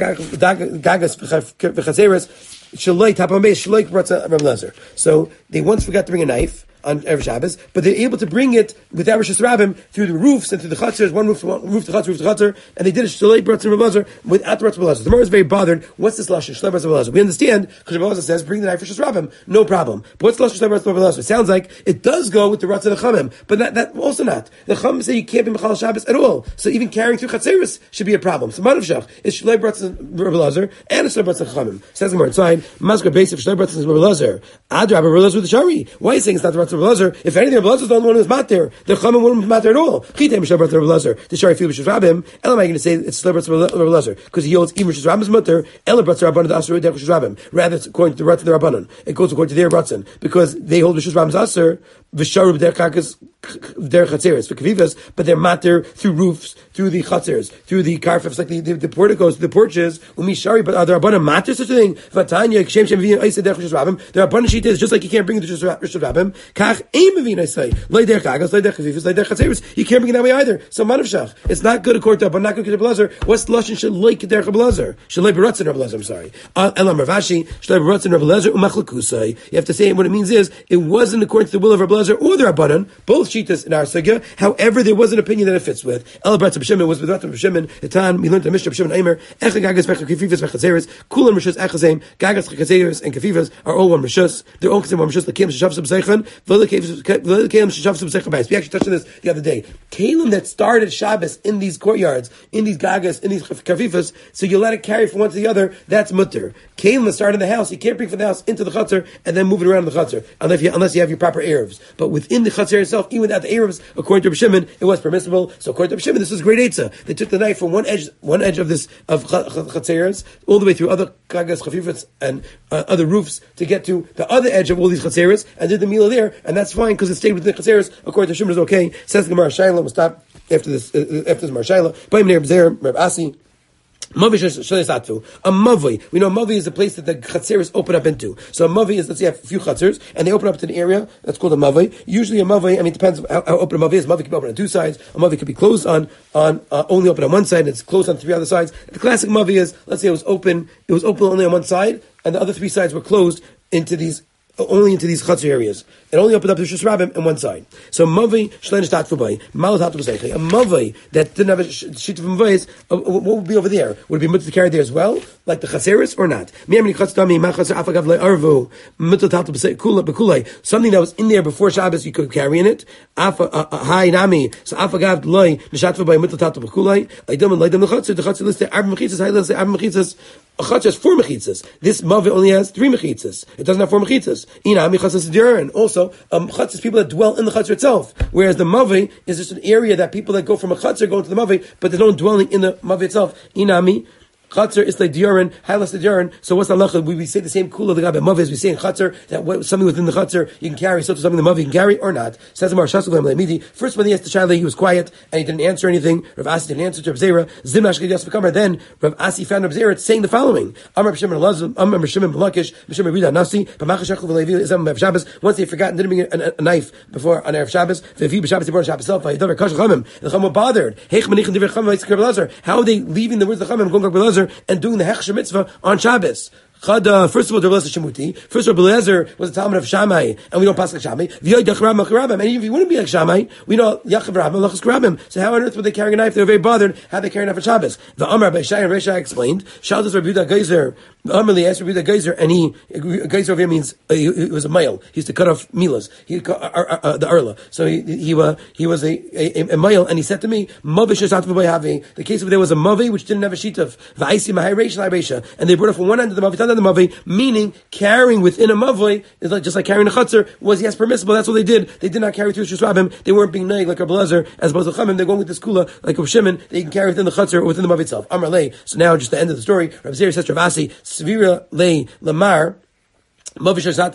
gagas v'chazeres shaloi tapam beis shaloi bratza Rav Elazar. So they once forgot to bring a knife on Erev Shabbos, but they're able to bring it without Rishus Rabbim through the roofs and through the chutzers, one roof to chutzner, and they did it shaloi bratza Rav Elazar without the bratza Rav Elazar. The Gemara is very bothered. What's this lashon shaloi bratza Rav Elazar? We understand because Rav Elazar says bring the knife Rishus Rabbim, no problem. But what's lashon shaloi bratza Rav Elazar? It sounds like it does go with the ratza of the chamim, but that also not. The chamim say you can't be mechal Shabbos at all. So even carrying through chatzeres should be a problem. So manavshach is shaloi bratza Rav Elazar and a shaloi bratza chamim. Says the Gemara inside masker base of shaloi bratza Rav Elazar. Adrab Rav Elazar with the shari. Why are you saying it's not the ratza Rav Elazar? If anything, Rav Elazar is the only one who's matter. The chamim wouldn't matter at all. Chitem shaloi bratza Rav Elazar. The shari feel b'shus rabbim. Ela am I going to say it's shaloi bratza Rav Elazar because he holds even b'shus rabbim's mutter. Ela bratza rabbanon asur dech b'shus rabbim. Rather, it's according to the ratza the rabbanon. It goes according to their ratzon because they hold b'shus rabbim's asur v'sharu b'derech kakas derech chatzeres for kavivas, but they're matter through roofs, through the chatzeres, through the karfefs, like the porticos, the porches. Umishari, but are there rabbanon matter such a thing? Vatanya kshem shem v'yin oised derech b'shus rabbim. The rabbanon sheet is just like you can't bring the b'shus rabbim. Kach ein v'yin oised loy derech kagas, loy derech kavivas, loy derech chatzeres. You can't bring it that way either. So manavshach, it's not good according to but not good to Rav Elazar. What's the lashon shaloi derech Rav Elazar? Shaloi b'ratzon Rav Elazar. I'm sorry. Elam Ravashi shaloi b'ratzon Rav Elazar umachlakusai. You have to say what it means is it wasn't according to the will of Rav Blazer or the Rabbanan, both Shitas in our Sugya. However, there was an opinion that it fits with. El Brat B'Shimon was with Brat B'Shimon. Etan, we learned the Mishnah B'Shimon Eimer. Echa Gagas V'Echa Kefivas V'Chazeres. Kulan Rishus Echazem. Gagas Chazeres and Kefivas are all one Rishus. They're all considered one Rishus. L'Keim Sheshav Subzeichen. L'Keim Sheshav Subzeichen. We actually touched on this the other day. Kalim that started Shabbos in these courtyards, in these Gagas, in these Kefivas, so you let it carry from one to the other, that's mutter. Kalim that started in the house, you can't bring from the house into the Chatzar and then move it around the Chatzar, unless you have your proper Erevs. But within the Chatzar itself, even without the Erevs, according to Reb Shimon, it was permissible. So according to Reb Shimon, this was great Eitzah. They took the knife from one edge of this, of Chatzeres, all the way through other Gagas, Chafifas, and other roofs to get to the other edge of all these Chatzeres, and did the Mila there, and that's fine, because it stayed within the Chatzeres. According to Shimon, is okay. Says the Gemara Shaila, we'll stop after this Gemara Shaila. By Reb Zer, Reb Asi. A mavi. We know a mavi is the place that the chatzeres open up into. So a mavi is, let's say, a few chatzers, and they open up to an area that's called a mavi. Usually a mavi, it depends how open a mavi is. A mavi can be open on two sides. A mavi can be closed on only open on one side, and it's closed on three other sides. The classic mavi is, let's say, it was open only on one side, and the other three sides were closed only into these chatzar areas. It only opened up to Shus Rabbim on one side. So mavi shlein shtat fubai malat hatu b'seichei. A mavi that didn't have a sheet of mavais, what would be over there? Would it be mutter to carry there as well, like the chaseris, or not? Something that was in there before Shabbos, you could carry in it. Hi nami. So afagav loy nishat fubai mutter tatu b'kulei. Leidam the chatzar. The chatzar listed arba mechitzas. Hay listed arba mechitzas. A chatzar has 4 mechitzas. This mavi only has 3 mechitzas. It doesn't have 4 mechitzas. Inami chatzas diran. Also, chatzar is people that dwell in the chatzar itself, whereas the mavi is just an area that people that go from a chatzar go into the mavi, but there's no dwelling in the mavi itself. Inami. Chatzar is like diurin, highlas the diurin. So what's the halacha? We say the same kula the gabe mavi as we say in chatzar, that something within the chatzar you can carry, so to something the mavi can carry or not. Says the Marshasalam Lemidi. First, when he asked the child, he was quiet and he didn't answer anything. Rav Asi didn't answer to Rav Zera. Zimash Gedias V'Kamar. Then Rav Asi found Rav Zera saying the following: Amar B'Shimon Lazim, Amar B'Shimon B'Lakish, B'Shimon Rida Nasi, B'Machashach V'Levi Izam Bev Shabbos. Once they forgot and didn't bring a knife before on Erev Shabbos, V'Vi B'Shabbos they brought Shabbos itself. V'Yidavar Kash Chamim. The Chum were bothered. Heich Manichin Divrei Chamim V'Yitzchak Rabbi Lazar. How are they leaving the words of the Chamim, going to Rabbi Lazar and doing the Hech mitzvah on Shabbos? First of all, Rabbi Shemuti. First of all, Rabbi Eliezer was a Talmud of Shammai, and we don't pass like Shammai. And even if he wouldn't be like Shammai, we know Yachav Rabbi Lachas Karabim. So how on earth were they carrying a knife? They were very bothered. How they carry a knife on Shabbos? The Amar by Shai and Reshai explained. Shaldas Rabbi Yehuda Geiser. The Amar asked Rabbi Yehuda Geiser, and Geiser over here means he was a male. He used to cut off milas. He the arla. So he was a male, and he said to me, the case of there was a mavi which didn't have a sheet of v'aisi mahai reisha, and they brought it from one end of the mavi to the mavi, meaning carrying within a mavoi is like just like carrying a chutzner was yes permissible. That's what they did. They did not carry through Shus Rabbim. They weren't being naig like Rabbi Eliezer as opposed to Chamim. They're going with this kula like Rav Shimon. They can carry within the chutzner or within the mavi itself. Amar lei. So now just the end of the story. Rav Zeri says to Rav Asi, Svira lei lamar. The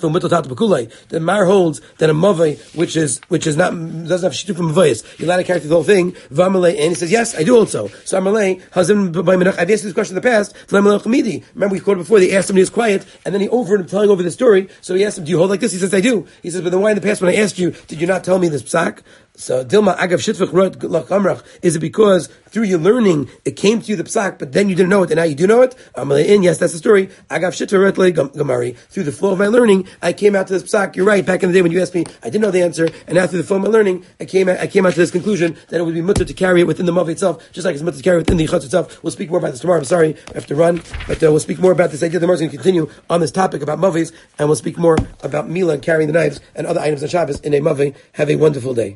Mar holds that a mavi which is not doesn't have shituf from mavayis, you're allowed to carry through the whole thing. And he says yes, I do also. So Amalei Hazim by Menach. I've asked this question in the past. Remember we quoted before. They asked him, he was quiet, and then he telling over the story. So he asked him, "Do you hold like this?" He says, "I do." He says, "But then why in the past when I asked you, did you not tell me this psak?" So Dilma Agav Shitvach Rot Lachamrach, is it because through your learning it came to you the psak, but then you didn't know it, and now you do know it? Yes, that's the story. Agav Shitvach Rot Gamari. Through the flow of my learning, I came out to this psak. You're right. Back in the day when you asked me, I didn't know the answer, and now through the flow of my learning, I came out to this conclusion that it would be mutter to carry it within the mavi itself, just like it's mutter to carry it within the chutz itself. We'll speak more about this tomorrow. I'm sorry, I have to run, but we'll speak more about this idea. The Gemara is going to continue on this topic about mavis, and we'll speak more about Mila and carrying the knives and other items on Shabbos in a mavi. Have a wonderful day.